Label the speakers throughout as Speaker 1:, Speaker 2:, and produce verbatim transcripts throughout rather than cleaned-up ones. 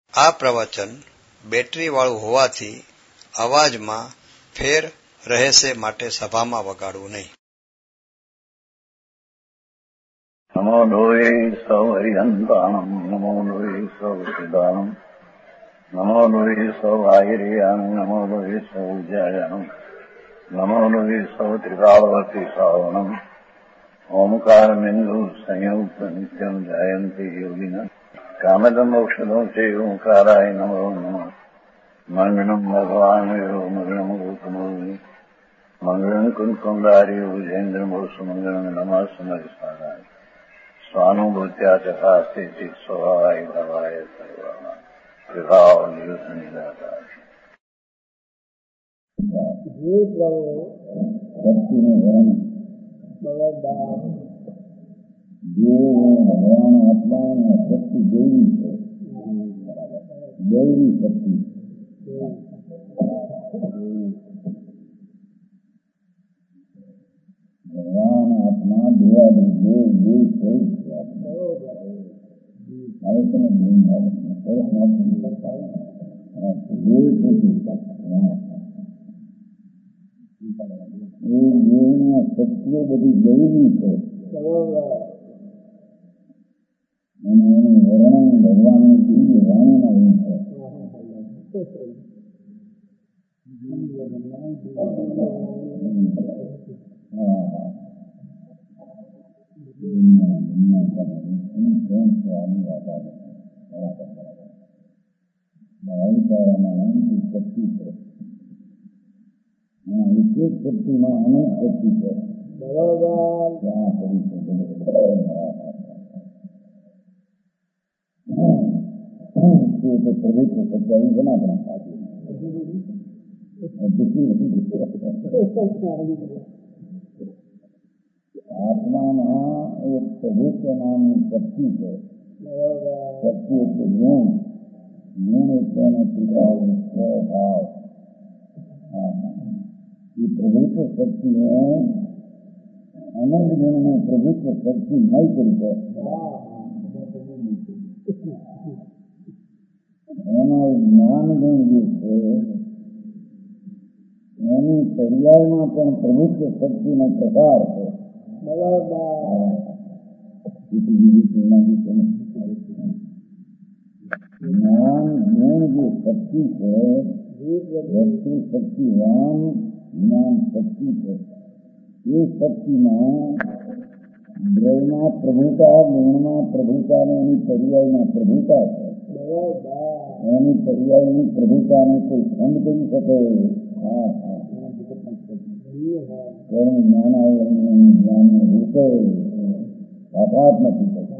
Speaker 1: આ પ્રવચન બેટરી વાળું હોવાથી અવાજમાં ફેર રહેશે, માટે સભામાં વગાડવું નહીં.
Speaker 2: નમો લોહે સૌ હરિહંતાણમ, નમો લોહે સૌ સિદ્ધાણમ, નમો લોહે સૌ આયર્યાણમ, નમો લોહે સૌ જયાણમ, નમો લોહે સૌ ત્રિકાળવતી શ્રાવણમ, ઓમકાર બિંદુ સંયુક્ત નિત્યમ જાયંતી યોગિના કામદમ મોક્ષદો છે ઓંકારાય નમો નમઃ. મંગળમ ભગવાન મંગળમ ગૌતમોની મંગળમ કુંકુંડારી વિજેન્દ્રમોસુ મંગળમ નમઃ સમયસારાય સ્વાનુભૂત્યા ચકાસ્તે ચિત સ્વભાવાય ભવાય સર્વા વિભાવ નિદાતા.
Speaker 3: જે પ્રભુ
Speaker 2: ભક્તિનું વર્ણન
Speaker 3: બરોબર
Speaker 2: જે ભગવાન આત્માની શક્તિ દેવી છે, દૈવી શક્તિ. ભગવાન આત્મા દેવાદી દેવ દેવ સ્વરૂપ છે. હવે તમે દેવ એ દેવની શક્તિઓ બધી દૈવી છે અને એનું વર્ણન ભગવાનની દિવ્ય વાણીમાં હોય છે. શક્તિ છે, એક એક શક્તિમાં અનેક શક્તિ છે.
Speaker 3: બરોબર
Speaker 2: ત્યાં કરી છે તે પ્રભુત્વ સત્યાવી જનાપણા સાચી આત્મામાં એક પ્રભુત્વ નામની શક્તિ છે. શક્તિ એટલે ગુણ, ગુણ એટલે એનો ત્રિકાળ સ્વભાવ. એ પ્રભુત્વ શક્તિને અનંત ગુણને પ્રભુત્વ શક્તિ મય કરી છે. એનો જ્ઞાન ગુણ જે છે એની પર્યાયમાં પણ પ્રભુત્વ શક્તિનો પ્રકાર છે. જ્ઞાન ગુણ જે શક્તિ છે, વસ્તુ શક્તિવાન જ્ઞાન શક્તિ છે. એ શક્તિમાં દ્રવ્યમાં પ્રભુતા, ગુણમાં પ્રભુતા ને એની પર્યાયમાં પ્રભુતા છે. એની પર્યાયની પ્રભુતાને કોઈ ખંડ કરી શકે? હા હા કર્મ જ્ઞાન જ્ઞાનને રૂપે આઘાત નથી થતો.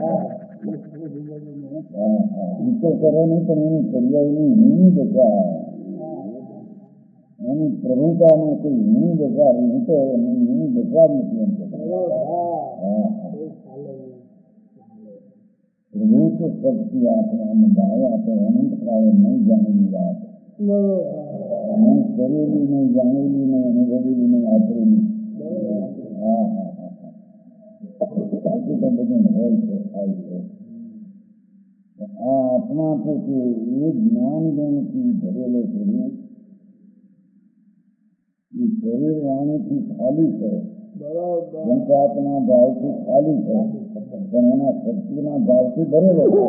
Speaker 2: હા હા એ તો કરે નહીં, પણ એની પર્યાયની હિની દશા, એની પ્રભુતાને કોઈ હિની દશા રૂપે એની હિની દશા નથી એમ કહેતા. હા હા પ્રભુત્વ શક્તિ આત્માને ભાયા તો અનંત કાળે નહીં જાણેલી વાત, નહીં કરેલી, નહીં જાણેલી, નહીં અનુભવેલી, નહીં આચરેલી. હા હા હા બાકી તો બધું હોય છે, થાય છે. આ આત્મા તો કે એ જ્ઞાન ગુણથી ભરેલો શરીર, એ શરીર વાણીથી ખાલી છે, પંચાત્મા ભાવથી ખાલી છે, પણ એના શક્તિના ભાવથી ભરેલો છે.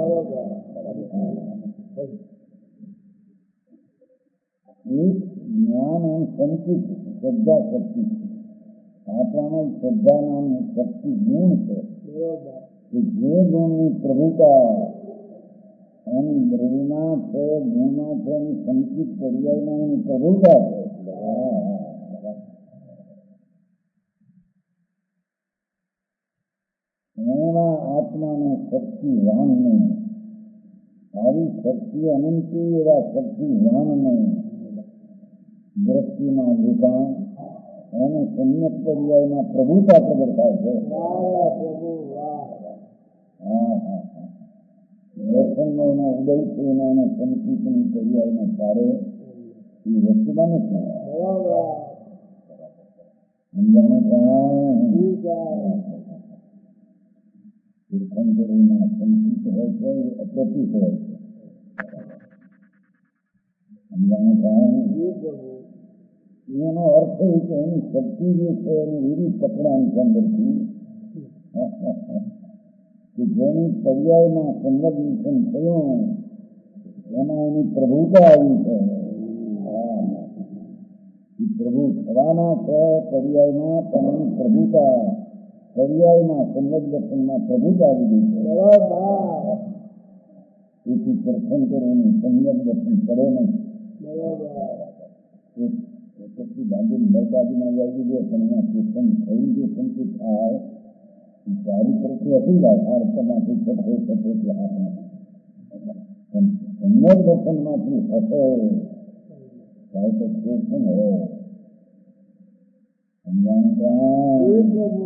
Speaker 2: એક જ્ઞાન અને સંચિત શ્રદ્ધા શક્તિ, આત્મામાં શ્રદ્ધા નામની શક્તિ ગુણ છે કે જે ગુણની પ્રભુતા એની દ્રવ્યમાં છે, ગુણમાં છે, એની સંચિત પર્યાયમાં એની પ્રભુતા છે. એવા આત્માને શક્તિવાન નહીં, આવી શક્તિ અનંતી એવા શક્તિવાન નહીં, દ્રષ્ટિમાં દુકાન એને સમ્યક પર્યાયમાં પ્રભુતા પ્રગટ થાય છે. હા હા દર્શનમાં એના ઉદય છે, એના એને સંકિતની પર્યાયમાં સારે એ વસ્તુ બને છે. સમજાને તીર્થંકરોમાં સંકિત હોય છે, અપ્રતિત હોય છે. સમજાણું કારણ
Speaker 3: जी प्रभु
Speaker 2: એનો અર્થ એ કે એની શક્તિ જે છે એને એવી પકડાની અંદરથી કે જેની પર્યાયમાં સંલગ્ન થયું એમાં એની પ્રભુતા આવી છે. પ્રભુ થવાના છે પર્યાયમાં પણ એની પ્રભુતા પર્યાયમાં સંલગ્નમાં પ્રભુતા આવી ગઈ છે.
Speaker 3: बरोबर
Speaker 2: તેથી દર્શન કરવાનું સંલગ્ન દર્શન કરે નહીં.
Speaker 3: बरोबर
Speaker 2: પછી ગાંધી મરકાદીમાં આવી ગયો પણ એમાં કીર્તન થઈને જે સંકેત થાય સારી પ્રત્યે હતી જાય આ રસ્તામાંથી સફે સફેદ હાથમાં પણ સંયમ દર્શનમાંથી હશે ત્યારે તો કીર્તન હોય સમજાણું
Speaker 3: जी
Speaker 2: કાંઈ
Speaker 3: प्रभु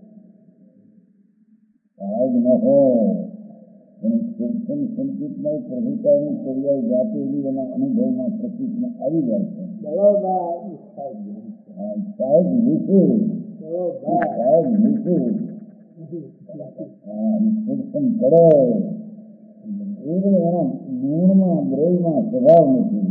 Speaker 2: સાહેબ ન હોય પણ કીર્તન સંકેતમાં પ્રભુતાની પર્યાય જાતેલી એના અનુભવમાં પ્રતીકમાં આવી જાય છે.
Speaker 3: बरोबर
Speaker 2: સાહેબ વિશે
Speaker 3: बरोबर
Speaker 2: સાહેબ વિશે કીર્તન કરે એવું એના ગુણમાં દ્રવ્યમાં સ્વભાવ નથી.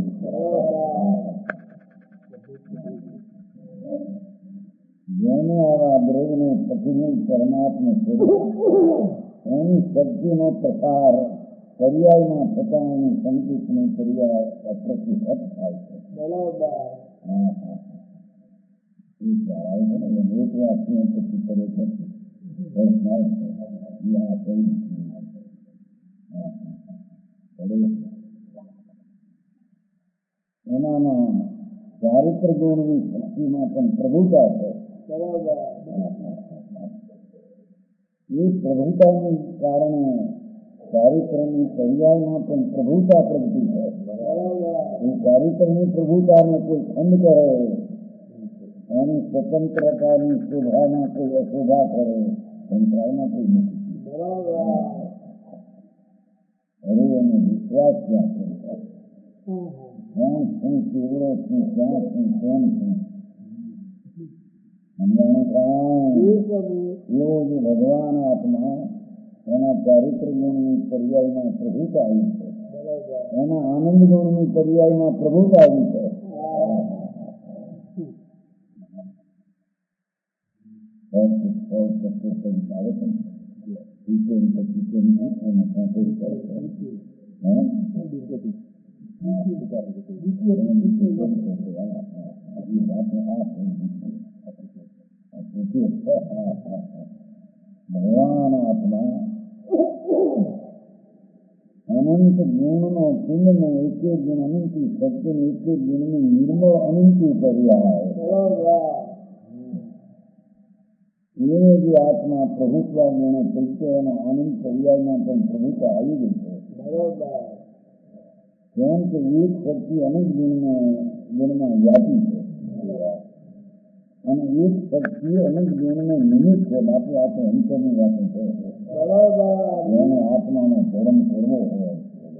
Speaker 2: જેને આવા દ્રવ્યને પછીને પરમાત્મા સ્વરૂપ એની શક્તિનો પ્રસાર પર્યાયમાં થતા એની સંકેતની પર્યાય પ્રતિહત થાય છે.
Speaker 3: बरोबर
Speaker 2: હા હા એ કહેવાય છે ને એમ એક વાતને પછી કરે છે બસ ના આ કઈ એનામાં ચારિત્ર ગુણની શક્તિમાં પણ પ્રભુતા છે.
Speaker 3: बरोबर
Speaker 2: એ પ્રભુતાને કારણે ચારિત્રની પર્યાયમાં પણ પ્રભુતા પ્રગતિ છે.
Speaker 3: बरोबर
Speaker 2: એ ચારિત્રની પ્રભુતાને કોઈ ખંડ કરે એની સ્વતંત્રતાની શોભામાં કોઈ અશોભા કરે સંપ્રાયમાં કોઈ નથી.
Speaker 3: बरोबर
Speaker 2: હવે એને વિશ્વાસ ક્યાં છે?
Speaker 3: हम्म
Speaker 2: હું શું કેવડો છું ક્યાં છું કેમ છું સમજાણું કાંઈ
Speaker 3: जी प्रभु
Speaker 2: એવો જે ભગવાન આત્મા એના ચારિત્ર ગુણની પર્યાયમાં પ્રભુતા આવી છે.
Speaker 3: बरोबर
Speaker 2: એના આનંદ ગુણની પર્યાયમાં પ્રભુતા આવી છે. ભગવાન આત્મા અનંત ગુણનો પિંડનો એક એક ગુણ અનંતી શક્તિનો એક એક ગુણની નિર્મળ અનંતી પર્યાય
Speaker 3: बरोबर
Speaker 2: એવો જે આત્મા પ્રભુત્વા ગુણો પરિચય અને આનંદ પર્યાયમાં પણ પ્રભુતા આવી ગઈ છે.
Speaker 3: बरोबर
Speaker 2: કેમ કે એક શક્તિ અનંત ગુણને ગુણમાં વ્યાપી છે અને એક શક્તિ અનંત ગુણને નિમિત્ત છે. બાકી આ તો અંતરની વાતો છે.
Speaker 3: बरोबर
Speaker 2: એને આત્માનો ધર્મ કરવો હોય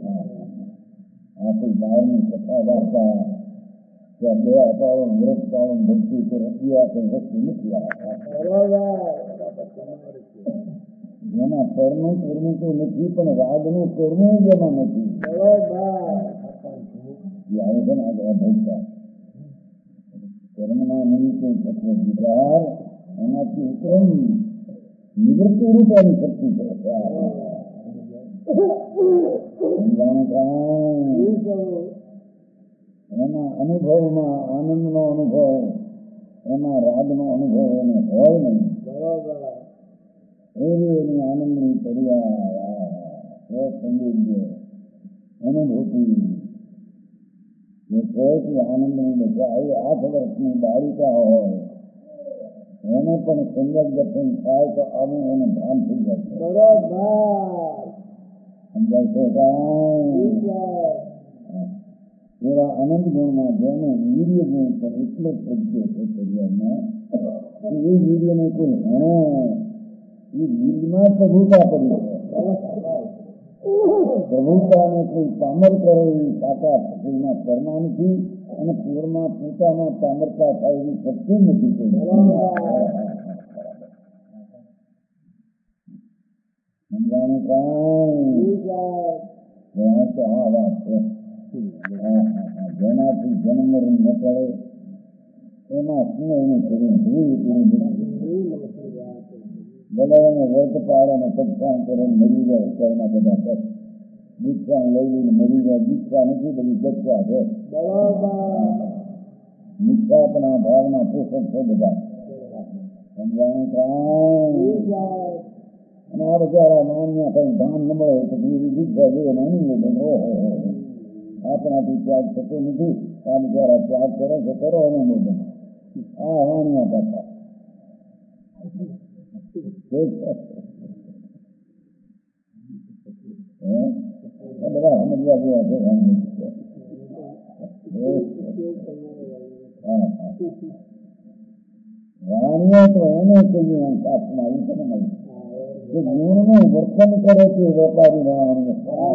Speaker 2: આ કોઈ બહારની કથા વાર્તા કે બે અપાવો વ્રત પાવન ભક્તિ કે રૂપિયા કોઈ વસ્તુ નથી. આ
Speaker 3: बरोबर
Speaker 2: એના પરનું કર્મ તો નથી પણ રાગનું કર્મ જ એમાં નથી.
Speaker 3: बरोबर
Speaker 2: એ આવે છે ને આગળ ભોગતા કર્મના નિમિત્તે થતો વિકાર એનાથી ઉપરમ નિવૃત્તિ રૂપેની શક્તિ છે. સમજાણું કાંઈ
Speaker 3: जी प्रभु
Speaker 2: એના અનુભવમાં આનંદનો અનુભવ એમાં રાગનો અનુભવ એને હોય નહીં.
Speaker 3: बरोबर
Speaker 2: એવી એની આનંદની પર્યાય સૌંદર્ય અનુભૂતિ એ સૌથી આનંદની બધા એ આઠ વર્ષની બાળિકા હોય એને પણ સંગત દર્શન થાય તો આવું એને ભાન થઈ જાય છે.
Speaker 3: बरोबर
Speaker 2: સમજાય છે કાંઈ
Speaker 3: ठीक
Speaker 2: એવા અનંત ગુણમાં જેને વીર્ય ગુણ પણ એટલો જ પ્રજ્ઞો છે પર્યાયમાં કે એ વીર્યને કોઈ હણે એ વીર્યમાં પ્રભુતા પડી છે. પ્રભુતાને કોઈ પામર કરે એવી તાકાત કોઈના પરમાં નથી અને પૂરમાં પોતામાં પામરતા થાય એવી શક્તિ નથી કોઈ. સમજાણું કાંઈ
Speaker 3: ठीक है
Speaker 2: ત્યાં તો આ વાત છે. હા હા હા એમાં શું એનું શરીર ભૂલ પૂરી બધા એને વર્ત પાડે ને પગપાન કરે મરી જાય ઉતારના બધા તક દીક્ષા લઈ લઈને મરી જાય દીક્ષા નથી બધી ગચ્છા છે નિષ્ઠાપના ભાવના પોષક છે બધા સમજાણું કાંઈ અને આ બચારા માન્ય કઈ ધાન ન મળે તો દીક્ષા જોઈએ ને એનું બધું ઓહો આપણાથી ત્યાગ થતો નથી આ બચારા ત્યાગ કરે છે કરો એનું બધું આ વાણિયા પાછા બધા સમજવા જેવા છે વાણિયા તો એને કહીએ આત્મા એ છે ને જે ગુણનું વર્તન કરે છે વેપારી વાણિયો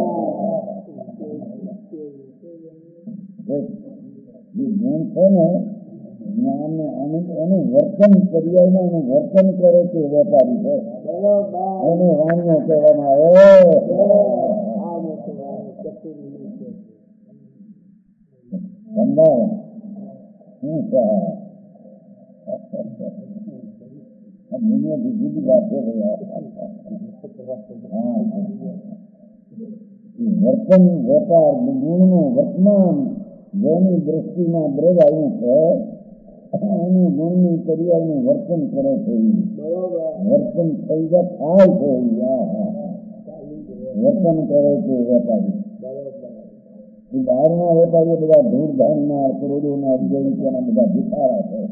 Speaker 2: જે ગુણ છે ને જ્ઞાનને આનંદ એનું વર્તન પર્યાયમાં એનું વર્તન કરે છે વેપારી છે એને વાણીઓ કહેવામાં આવે સમજાવે શું છે દુનિયાથી જુદી વાત છે વર્તન વેપાર ગુણનું વર્તમાન જેની દ્રષ્ટિમાં દ્રવ આવ્યું છે એનું ગુણની પર્યાયનું વર્તન કરે છે વર્તન થઈ જાય થાય છે વર્તન કરે છે વેપારી બહારના વેપારીઓ બધા ધૂળધામના કરોડોના અબજોના બધા ભિખારા છે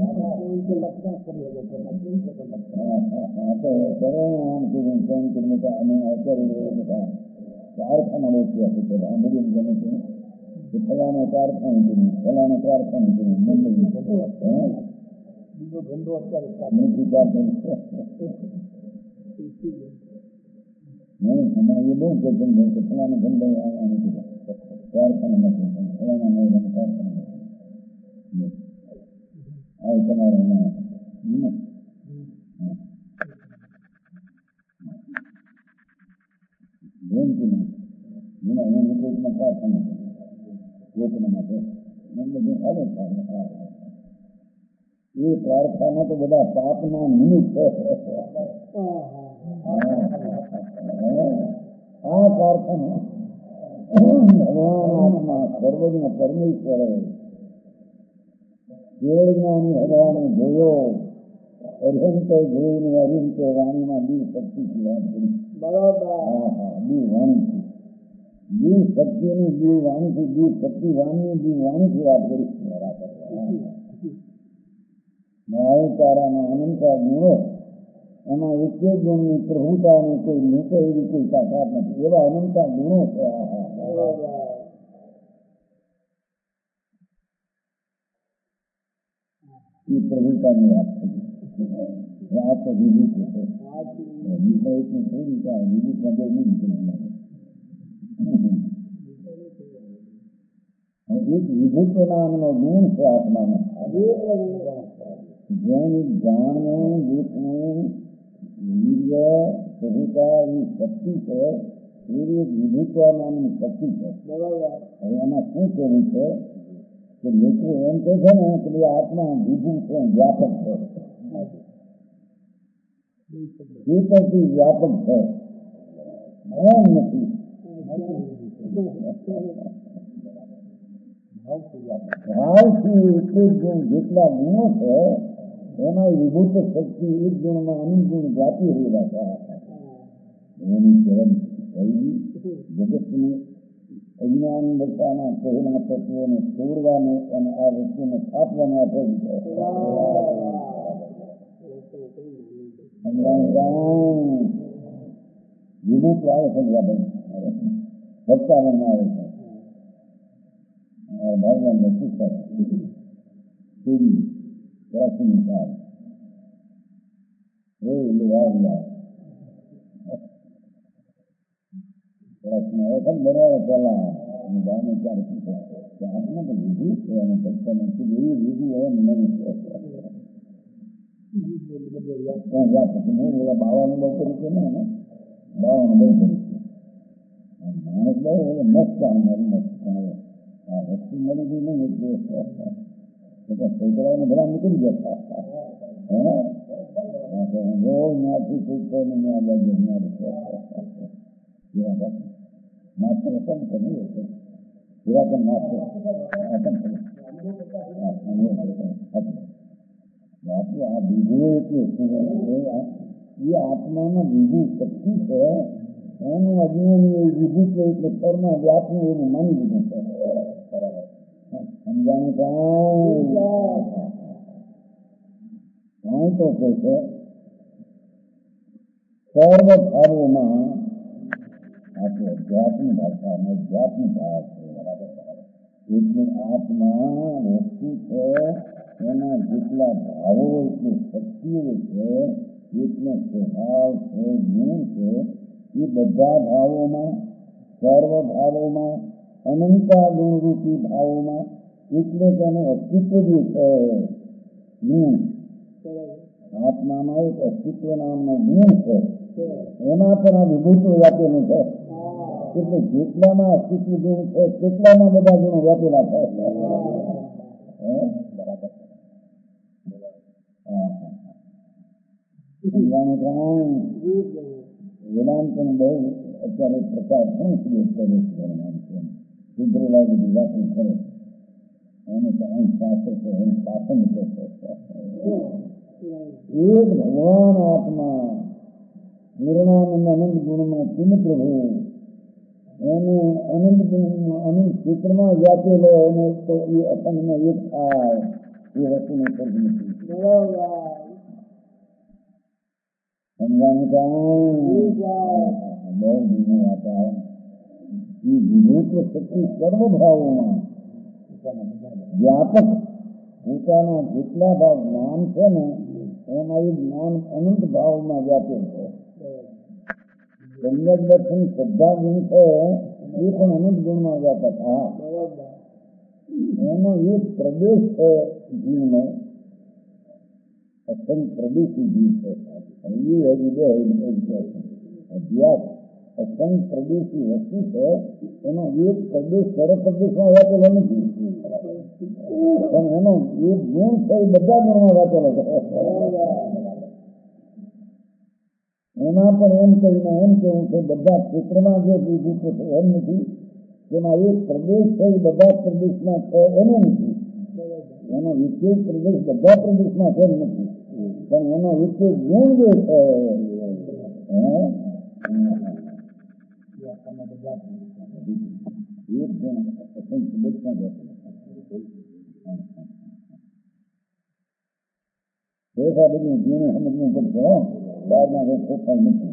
Speaker 2: કારખાના રોક્યા છે આ બધું ગમે છે ફલાને કારખાનું કર્યું ફલાને કારખાનું કર્યું મુંબઈ બીજો ધંધો અત્યારે નથી ચાલતો હમણાં એ બહુ કે ધંધો કે ફલાને ધંધો આવવાનું કર્યું કારખાના નથી ફલાના મળવાનું કારખાના નથી આ તમારે એના જયંતિ નહીં એના એને કોઈકમાં કારખાના લોકોના માટે બધું હાલે એ કારખાના તો બધા પાપના નિમિત્ત આ કારખાના ભગવાન આત્મા સર્વજ્ઞ પરમેશ્વર કેવળજ્ઞાની ભગવાને જોયો અર્હંતે જોઈને અર્હંતે વાણીમાં દીવ શક્તિથી વાત કરી બરાબર હા હા દીવ વાણીથી દીવ શક્તિની દીવ વાણીથી દીવ શક્તિ વાણી દીવ વાણીથી વાત કરી નાયકારાના અનંતા ગુણો એમાં એક જ ગુણની પ્રભુતાની કોઈ નીચે એવી કોઈ તાકાત નથી એવા અનંતા ગુણો છે એ પ્રભુતાની વાત કરી આ તો વિભૂત છે વિષયની થોડી કાંઈ વિભૂત વગર નહીં નીકળી એક વિભૂત નામનો ગુણ છે આત્મામાં જેની જાણવું જીતવું વીર્ય પ્રભુતા એ શક્તિ છે એવી એક વિભૂત્વ નામની શક્તિ છે હવે એમાં શું કહેવું છે કે લોકો એમ કહે છે ને કે આત્મા વિભૂત છે વ્યાપક છે એ પરથી વ્યાપક છે એમ નથી ભાવથી એક ગુણ જેટલા ગુણો છે એમાં વિભૂત શક્તિ એક ગુણમાં અનંત ગુણ વ્યાપી રહેલા છે એની ચરણ જગતની અજ્ઞાન દશાના કહેના તત્વોને તોડવાને અને આ વસ્તુને સ્થાપવાને આપેલ છે વિભૂત આવે છે ભક્તાવનમાં આવે છે ભગવાન ને પુસ્તક પ્રાચીન કાળ એ લેવા પ્રાચીન વખત બનાવે પહેલા ગામે ત્યારે પૂછે કે આત્મા તો વિધિ છે અને ભક્ત નથી એવી વિધિ એમ નહીં પેલા બાવાનું બહુ કરી છે ને બાવાનું બહુ કરી છે માણસ બહુ મસ્ત આવે મસ્ત આવે આ વસ્તુ મળી ગઈ નહીં એટલે એટલે છોકરાઓને બધા નીકળી જતા હે રોજ ન્યાથી છૂટતો ને ન્યા બાજુ માત્ર પણ કર્યું હશે એવા પણ માત્ર આ બીજું એટલું એ આત્મામાં બીજું શક્તિ છે એનું અજ્ઞાન એ વિભૂત એટલે પરમાં વ્યાપનું એવું માની લીધું છે સમજાણું કાંઈ તો કહે છે સર્વ ભાવોમાં આપણે અધ્યાત્મ ભાષા અને અધ્યાત્મ ભાવ છે બરાબર બરાબર એટલે આત્મા વસ્તુ છે એના જેટલા ભાવો એટલી શક્તિઓ છે એટલો સ્વભાવ છે ગુણ છે એ બધા ભાવોમાં સર્વ ભાવોમાં અનંતા ગુણરૂપી ભાવોમાં એટલે કે એનું અસ્તિત્વ જે છે ગુણ આત્મામાં એક અસ્તિત્વ નામનો ગુણ છે એમાં પણ આ વિભૂતો વ્યાપેલું છે એટલે જેટલામાં અસ્તિત્વ ગુણ છે કેટલામાં બધા ગુણો વ્યાપેલા છે બરાબર વેદાંતનું બહુ અત્યારે પ્રચાર શું સુરેશ કરે છે સુધરેલા બધી વાતો કરે એને અહીં શાસક છે એને શાસન છે એક ભગવાન આત્મા નિર્ણાનંદ અનંત ગુણમાં ચિન્હ પ્રભુ એને અનંત ગુણમાં અનંત ક્ષેત્રમાં વ્યાપેલો એને તો એ અખંડમાં એક થાય એ વસ્તુને સર્જ નથી સમજાનું કાંઈ બહુ બીજું વાતા એ વિભૂત શક્તિ સર્વભાવોમાં વ્યાપક પોતાના જેટલા ભાવ જ્ઞાન છે ને એમાં એ જ્ઞાન અનંત ભાવમાં વ્યાપેલ છે સંગત દર્શન શ્રદ્ધા ગુણ છે એ પણ અનંત ગુણમાં વ્યાપક હા એનો એક પ્રદેશ છે જીવનો અસંગ પ્રદેશી જીવ છે અભ્યાસ અસંગ પ્રદેશી વસ્તુ છે એનો એક પ્રદેશ સર્વ પ્રદેશમાં વ્યાપેલો નથી પણ એનો એક ગુણ છે એ બધા ગુણમાં વ્યાપેલો છે એમાં પણ એમ કહીને એમ કેવું છે બધા ક્ષેત્રમાં જે વિભૂતો છે એમ નથી તેમાં એક પ્રદેશ છે એ બધા પ્રદેશમાં છે એને નથી એનો વિશેષ પ્રદેશ બધા પ્રદેશમાં છે નથી પણ એનો વિશેષ ગુણ જે છે એક ગુણ પ્રદેશમાં જશે પૈસા બધું જીવને સમજવું પડશે બહારના કંઈ ખોખાય નથી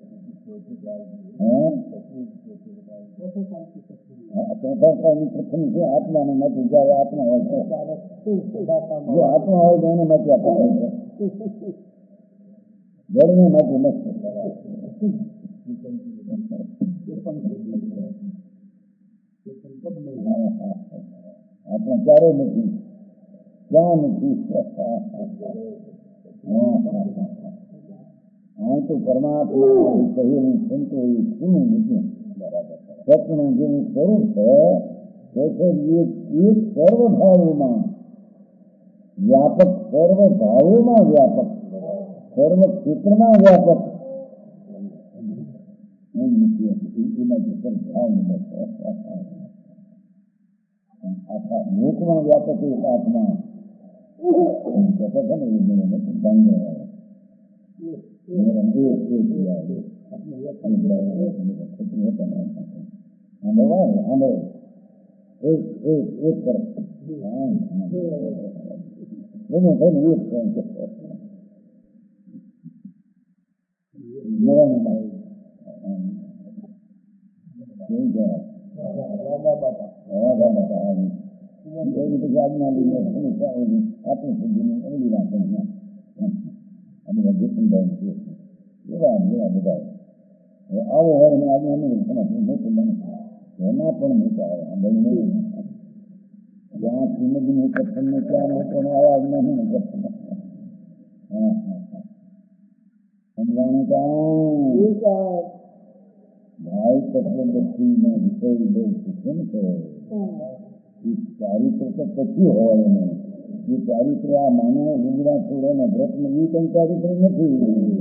Speaker 2: ચોથાની પ્રથમ છે આત્માને માંથી જાય આત્મા હોય છે જો આત્મા હોય તો એને માંથી આપણે હોય છે જળને માંથી નથી આપણે ક્યારે નથી ક્યાં નથી હું તો પરમાત્મા કહેલું સંતો એ શું નથી સત્યનું જેનું સ્વરૂપ છે તે એક સર્વભાવોમાં વ્યાપક સર્વભાવોમાં વ્યાપક સર્વ ક્ષેત્રમાં વ્યાપક આખા લોકમાં વ્યાપક એક આત્મા કહેતા છે ને આજ્ઞા લઈને આપણી સુધીની એવી વાત એવા એવા બધા આવો હોય ને આજ્ઞા નહીં એના પણ મોટા આવે આંબળી જ્યાં શ્રીમદનું કથન ને ત્યાં લોકોનો અવાજ નહીં કરતો હા હા હા સમજાણું કાંઈ ભાઈ તત્વદર્શીનો વિષય બહુ સૂચન છે એ ચારિત્ર તો પછી હોય ને એ ચારિત્ર આ માનવ લુગડા છોડે ને વ્રત ને એ કઈ ચારિત્ર નથી.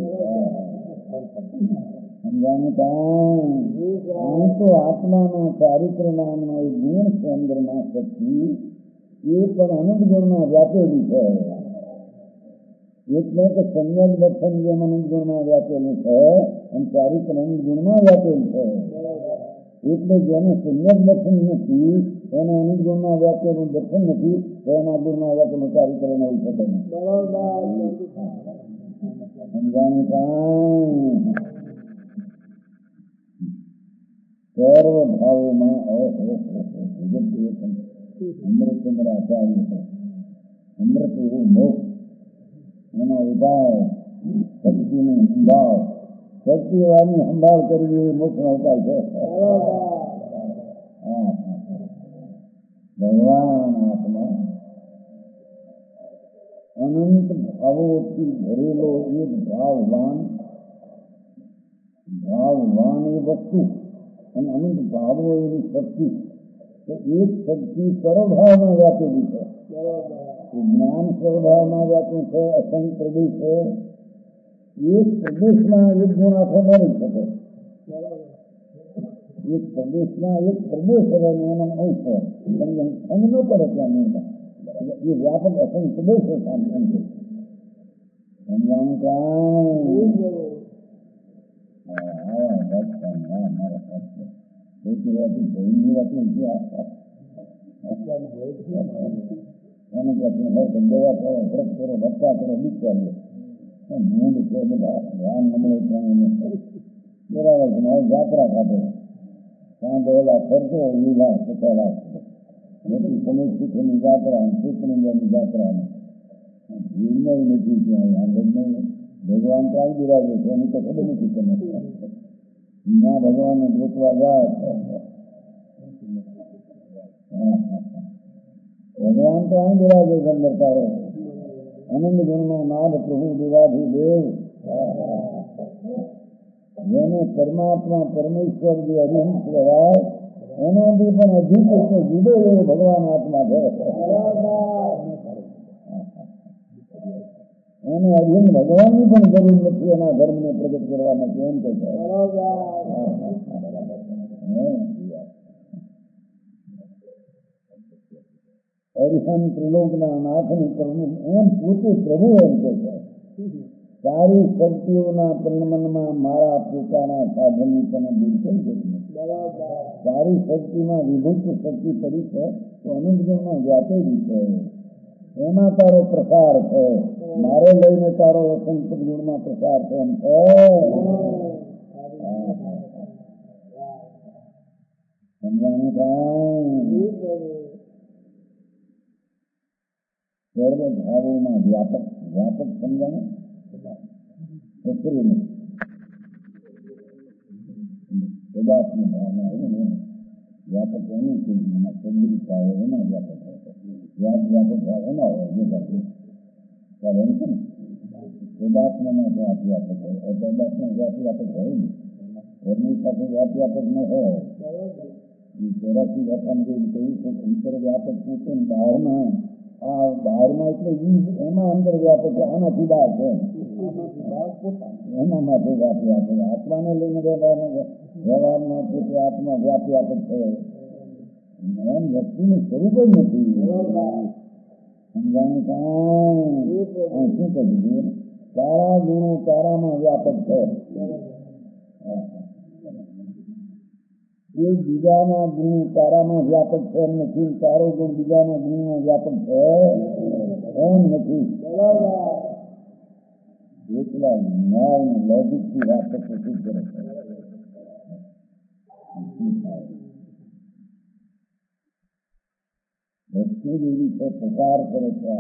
Speaker 2: સમજાનું કામ આમ તો આત્માના ચારિત્ર નામના એ ગુણ છે અંદરમાં શક્તિ, એ પણ અનંત ગુણમાં વ્યાપેલી છે. એટલે કે સંયમ દર્શન જેમ અનંત ગુણમાં વ્યાપેલું છે અને ચારિત્ર અનંત ગુણમાં વ્યાપેલું છે. એટલે જેને સંયમ દર્શન નથી એને અનંત ગુણમાં વ્યાપેલું દર્શન નથી, તો એના ગુણમાં વ્યાપેલું ચારિત્ર નહીં શકે. સમજાણું કામ સર્વ ભાવોમાં અમૃતચંદ્ર આચાર્ય છે. અમૃત એવું મોક્ષ, એનો ઉપાય શક્તિને સંભાળ, શક્તિવાની સંભાળ કરવી એ મોક્ષનો ઉપાય છે. ભગવાન આત્મા અનંત ભાવોથી ભરેલો એક ભાવવાન, ભાવવાન એ વસ્તુ અને અનંત ભાવો એની શક્તિ. તો એક શક્તિ સર્વભાવમાં વ્યાપેલી છે. જ્ઞાન સર્વભાવમાં વ્યાપેલું છે. અસંગ પ્રદેશ છે. એક પ્રદેશમાં એક ગુણ આખો ન રહી શકે. એક પ્રદેશમાં એક પ્રદેશ રહે એનો અંશ હોય, અંગ ન પડે ત્યાં નહીં. એ વ્યાપક અસંગ પ્રદેશ છે. સમજાણું કામ જાત્રા ખાતે ત્યાં ગયેલા ખર્ચો વીસ લાખ પચાસ લાખ મોટી સમય શીખની જાત્રા, શીખની જાત્રા જીવન નથી. ત્યાં ભગવાન તો આવી બિરાજે છે, એની તો ખબર નથી તમે. ત્યાં ભગવાનને ગોતવા જાય, ભગવાન તો અહીં બિરાજે છે અંદર તારો. આનંદ ગુણનો નાદ પ્રભુ દેવાથી દેવ, જેને પરમાત્મા પરમેશ્વર જે અરિહંત કહેવાય એનાથી પણ અધિક એટલો જુદો એવો ભગવાન આત્મા છે. એને અર્જુન ભગવાનની પણ જરૂર નથી એના ધર્મને પ્રગટ કરવા માટે. એમ કે અરિહંત ત્રિલોકના નાથની પ્રભુ એમ પોતે પ્રભુ એમ કે છે. સારી શક્તિઓના પ્રલમનમાં મારા પોતાના સાધનની તને બિલકુલ જરૂર નથી. સારી શક્તિમાં વિભુત શક્તિ પડી છે તો અનંત ગુણમાં વ્યાપેલી છે. એમાં તારો પ્રસાર છે. મારે લઈને તારો અસંખ્ય ગુણમાં પ્રસાર છે. એમ છે સમજાનું કામ સર્વ ભાવોમાં વ્યાપક વ્યાપક સમજાનું પદાર્થની ભાવના આવે ને વ્યાપક એની છે. એમાં સદગુરુ ભાવ એનો વ્યાપક હોય, વ્યાપ વ્યાપક ભાવ એનો હોય. જે બાજુ ત્યારે એમ છે ને પદાર્થમાં વ્યાપ વ્યાપક હોય, પદાર્થમાં વ્યાપ વ્યાપક હોય ને એમની સાથે વ્યાપ વ્યાપક ન હોય. એ ચોરાસી વ્યાપામાં જેવું કહ્યું છે અંતર વ્યાપક પોતે બહારમાં, આ બહારમાં એટલે એમાં અંદર વ્યાપક છે, આનાથી બહાર છે. એના માટે વ્યાપ વ્યાપક આત્માને લઈને વ્યવહારમાં પોતે આત્મા વ્યાપ વ્યાપક છે. એમ વસ્તુનું સ્વરૂપ જ નથી. સમજાણું કામ શું કહ્યું? તારા ગુણો તારામાં વ્યાપક છે. એક બીજાના ગુણ તારામાં વ્યાપક છે એમ નથી. તારો ગુણ બીજાના ગુણમાં વ્યાપક છે એમ નથી. એટલા ન્યાય લોજિકથી વ્યાપક સિદ્ધ કરે છે. વસ્તુ જેવી છે પ્રચાર કરે છે.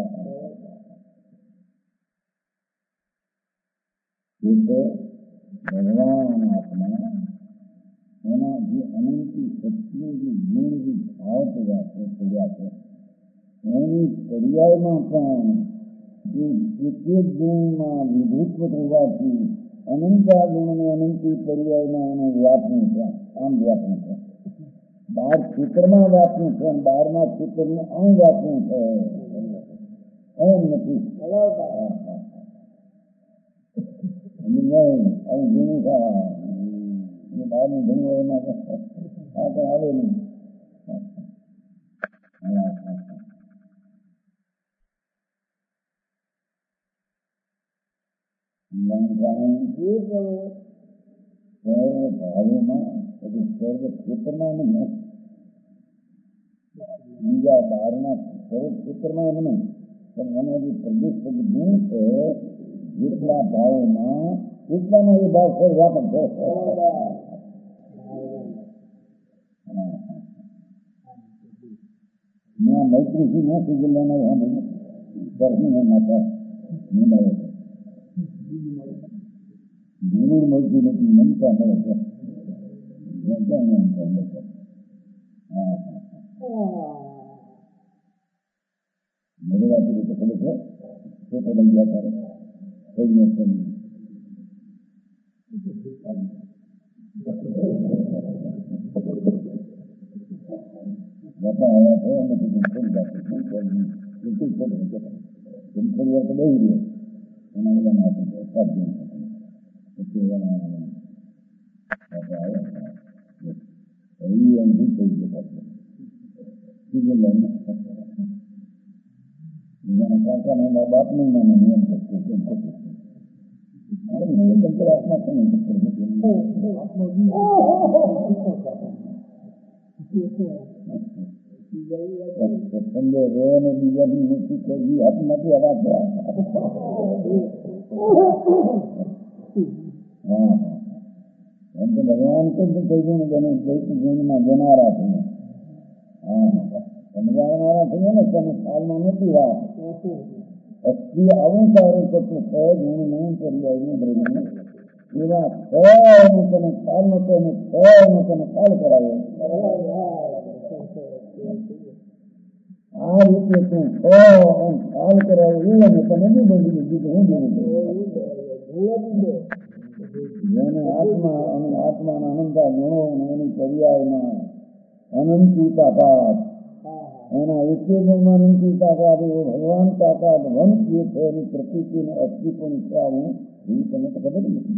Speaker 2: ભગવાન આત્મા એના જે અનંતી શક્તિઓ જે ગુણ જે ભાવ પડ્યા છે પડ્યા છે એની પર્યાયમાં પણ એ એક એક ગુણમાં વિભૂત્વ હોવાથી અનંતા ગુણને અનંતી પર્યાયમાં એનું વ્યાપનું છે. આમ વ્યાપનું છે. બાર ક્ષેત્રમાં વ્યાપનું છે અને બહારના ક્ષેત્રનું આમ વ્યાપનું છે. એમ નથી.
Speaker 3: બરોબર.
Speaker 2: નહીં આવું જૂનું ખા બહારનું જૂનું એમાં આ કઈ આવે નહીં.
Speaker 3: જી પ્રભુ.
Speaker 2: સર્વ ભાવોમાં પછી સર્વ ક્ષેત્રમાં નહીં, બીજા બહારના સર્વ ક્ષેત્રમાં એમ નહીં, પણ એનો જે પ્રદેશ ગુણ છે જેટલા ભાવોમાં એટલામાં એ ભાવ સર્વવ્યાપક છે. મેં મૈત્રીથી ના થઈ ગયેલા સાંભળ્યું દર્શન માતા નિંદાવે છે. જરૂર મળતી નથી, મમતા મળે છે. મધુરાતી રીતે ખબર છે છોટો લઈ ગયા ત્યારે થઈ બાપા આવ્યા છે અને પછી થઈ જશે થોડી વાર તો બહુ રહ્યો એના બધા ના સાત દિન પછી બાપા આવ્યા એ અંગી થઈ ગયા બીજાના કાકા ને મા બાપ નહીં માને નિયમ કરશે કેમ કરશે આત્મા છે ને સંજય રે ને બીજાની મૂર્તિ કરવી હાથમાંથી આવા થયા. હા એમ તો ભગવાન કે કોઈ જણ બને જીવનમાં જનારા થઈને હા સમજાવનારા થઈએ ને તમે ખ્યાલમાં નથી વાત અસ્થિ આવું સારું કરતું છે ગુણ નહીં કરી આવીને બ્રહ્મને એવા છ તને ખ્યાલ નતો અને છ તને ખ્યાલ કરાવ્યો. આ રીતે તું છ ખ્યાલ કરાવ્યો એ અને તમે બી બધી બીજું હું જેવું જેને આત્મા અને આત્માના અનંતા ગુણો એની પર્યાયમાં અનંતી તાકાત એના એકેમાં અનંતી તાકાત એ ભગવાન તાકાત વંશ જે છે એની પ્રકૃતિને અસ્થિ પણ છે આવું એ તને તો ખબર નથી.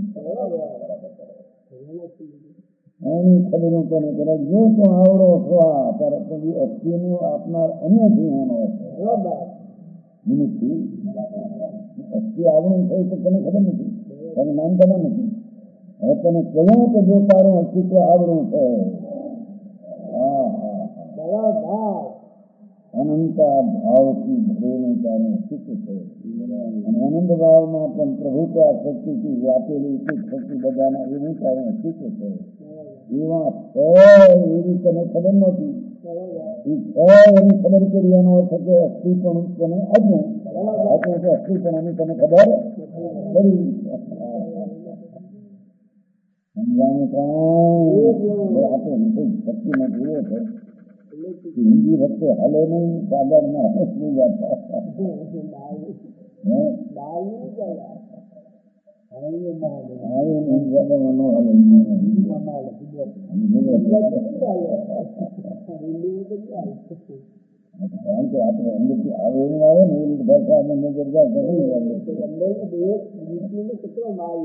Speaker 2: એની ખબરો તને કદાચ જો તું આવડો છો આ ત્યારે પછી અસ્થિનું આપનાર અન્ય છે એનો નિમિત્તિ અસ્થિ આવડું છે તો તને ખબર નથી, તને માનતા નથી. હવે તને કહ્યું કે જો તારું અસ્તિત્વ આવડું છે હા હા અનંતા ભાવથી ભરેલું તારું અસ્તિત્વ છે અને અનંત ભાવમાં પણ પ્રભુતા શક્તિથી વ્યાપેલી એક શક્તિ બધાના એવું તારું અસ્તિત્વ છે. એવા છે એવી તને ખબર નહોતી. એ છે એની ખબર કરી એનો અર્થ કે અસ્થિ પણ તને આજ્ઞું એટલે કે અસ્થિ પણ એની તને ખબર પડી. સમજાણું કાંઈ આપણે શક્તિમાં જોયો છે હિન્દી વખતે હાલે નહીં સાગરના હસી જતા કારણ કે આપણે અંદરથી આવે એવું આવે ને એવી ભાષા અમે નજર જાય
Speaker 3: કેટલો માલ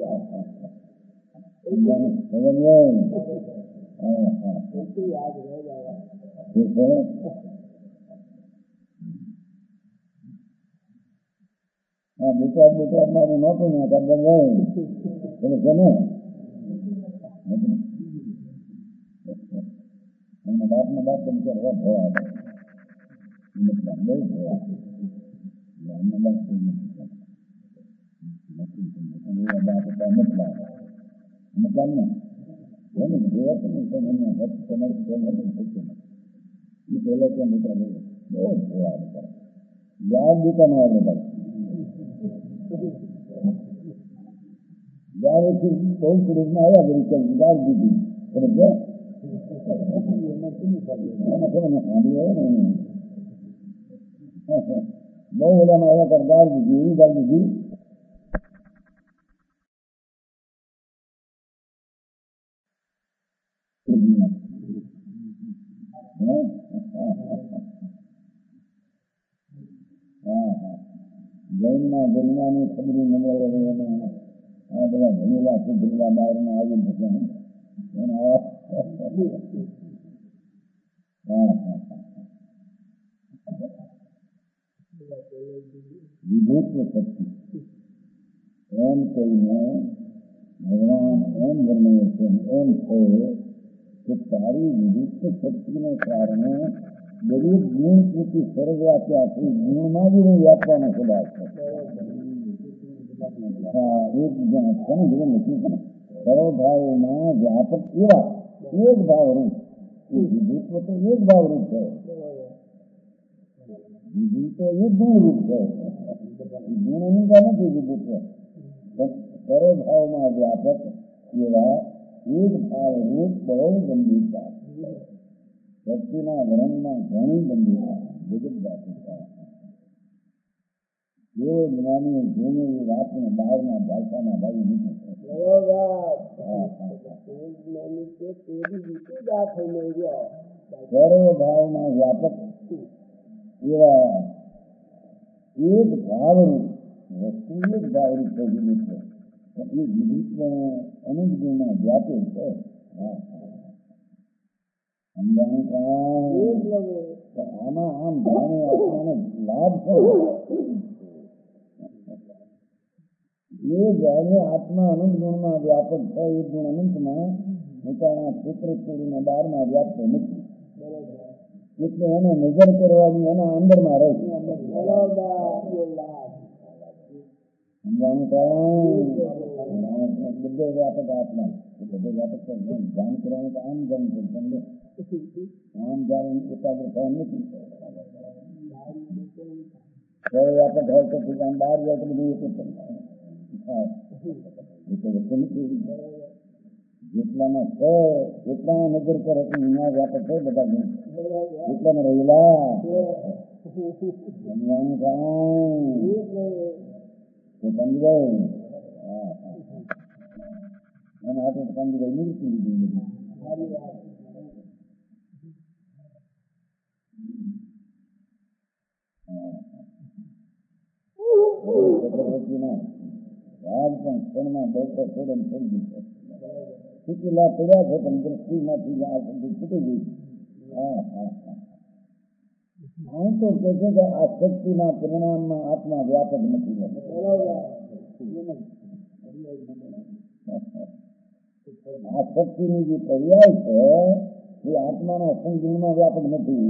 Speaker 3: યાદ રહે જાય.
Speaker 2: હા બોટાદ બોટાદમાં અમે નહોતું ને કાગળ જાય એટલે છે ને એમના બાપના બાપ પણ કરવા ભવા મતલબ બહુ ભવા એમના બાપ નથી બાપ હતા મતલા મતલબ ને એને જોવા તો નહીં પણ એમના હક તમારી નથી એ પહેલા ત્યાં મોટા બહુ ભવા હતા યાદ દુકાનો આવે ભાઈ જયારેથી બહુ પુરુષમાં આવ્યા કરી ચાલ ગાળ દીધી બરોબર એના ખબર ને સાંભળી હોય ને બહુ બધામાં આવ્યા કર ગાળ દીધી એવી ગાળ દીધી હા હા જન્માની ખબરી મળે એમાં આ બધા ભણેલા સુધરેલા બહારના આવી બધા એના હા હા વિભૂત્વ શક્તિ એમ કહીને ભગવાન એમ વર્ણવે છે એમ છે કે તારી વિભૂત્વ શક્તિને કારણે દરેક ગુણ કૃતિ સર્વવ્યાપી આખી ગુણમાં બી હું વ્યાપવાનો સ્વભાવ છે. હા એક ઘણું બધું નથી પણ સર્વભાવોમાં વ્યાપક એવા એક ભાવરૂપ એ વિભૂત્વ તો એક ભાવરૂપ છે. વિભૂ તો એક ગુણરૂપ છે. ગુણ અનુસાર નથી વિભૂત્વ. સર્વભાવમાં વ્યાપક એવા એક ભાવરૂપ બહુ ગંભીરતા શક્તિના વર્ણનમાં ઘણી ગંભીરતા જગતદાતા એવો જ્ઞાનીઓ જોઈને એ વાતને બહારના ભાષામાં લાવી નથી. સર્વભાવમાં વ્યાપક એવા એક ભાવરૂપ વસ્તુ એક ભાવરૂપ થઈ ગયું છે. એ વિભૂત્વ અનંત ગુણમાં વ્યાપે છે. આમાં આમ જાણે આત્માનો લાભ છે. એ જાણે આત્મા અનંત ગુણમાં વ્યાપક છે. એ ગુણ અનંતમાં પોતાના ક્ષેત્ર છોડીને બહારમાં વ્યાપતો નથી. એટલે એને નજર કરવાની એના અંદરમાં રહે છે. બધે વ્યાપક આત્મા બધે વ્યાપક ધ્યાન કરવાનું તો આમ ધ્યાન કરશે આમ ધ્યાન એકાગ્ર થયા નથી. વ્યાપક હોય તો આમ બહાર જાય તો બધું એક જેટલામાં છે એટલામાં નજર કરે તો અહીંયા વ્યાપક છે બધા ગુણ એટલામાં રહેલા સમજાનું કામ તો સમજાય. હા અને આ તો સમજાય નિવૃત્તિ લીધી બધું. ચક્રવર્તીના રાજ પણ ક્ષણમાં બહુ છોડમ થઈ ગયું છે. શીખેલા પડ્યા છે પણ દ્રષ્ટિમાંથી આ શબ્દ છૂટી ગઈ. હા હા હા આમ તો કહે છે કે આ શક્તિના પરિણામમાં આત્મા વ્યાપક નથી. આ શક્તિની જે પર્યાય છે એ આત્માના સંગુણમાં વ્યાપક નથી.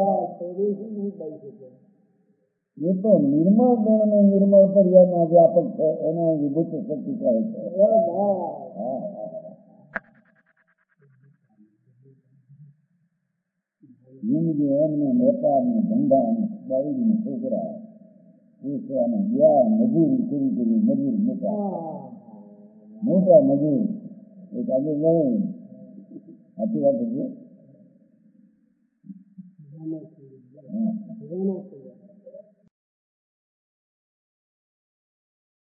Speaker 2: એ તો નિર્મળ ગુણ અને નિર્મળ પર્યાયમાં વ્યાપક છે. એને વિભૂત શક્તિ કહે છે. જિંદગી એમને વેપારને ધંધાને બાળીને છોકરા પૂછવાને ગયા મજૂરી કરી કરી મજૂર મોટા મોટા મજૂર એક આજે નહીં સાચી વાત છે.